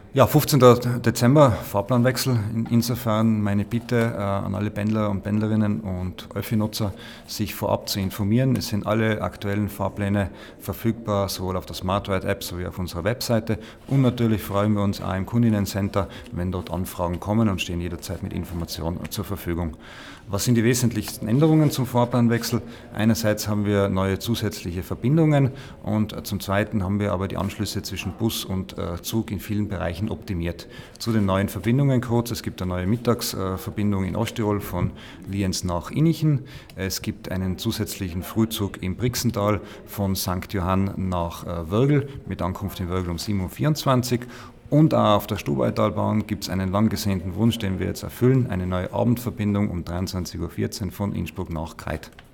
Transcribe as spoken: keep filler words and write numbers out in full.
Ja, fünfzehnten Dezember, Fahrplanwechsel. Insofern meine Bitte äh, an alle Pendler und Pendlerinnen und Öffi-Nutzer, sich vorab zu informieren. Es sind alle aktuellen Fahrpläne verfügbar, sowohl auf der SmartRide-App sowie auf unserer Webseite. Und natürlich freuen wir uns auch im Kundinnen-Center, wenn dort Anfragen kommen, und stehen jederzeit mit Informationen zur Verfügung. Was sind die wesentlichsten Änderungen zum Fahrplanwechsel? Einerseits haben wir neue zusätzliche Verbindungen und zum Zweiten haben wir aber die Anschlüsse zwischen Bus und äh, Zug in vielen Bereichen optimiert. Zu den neuen Verbindungen kurz: Es gibt eine neue Mittagsverbindung in Osttirol von Lienz nach Innichen. Es gibt einen zusätzlichen Frühzug im Brixental von Sankt Johann nach äh, Wörgl mit Ankunft in Wörgl um sieben Uhr vierundzwanzig. Und auch auf der Stubaitalbahn gibt es einen lang gesehnten Wunsch, den wir jetzt erfüllen: eine neue Abendverbindung um dreiundzwanzig Uhr vierzehn von Innsbruck nach Grait.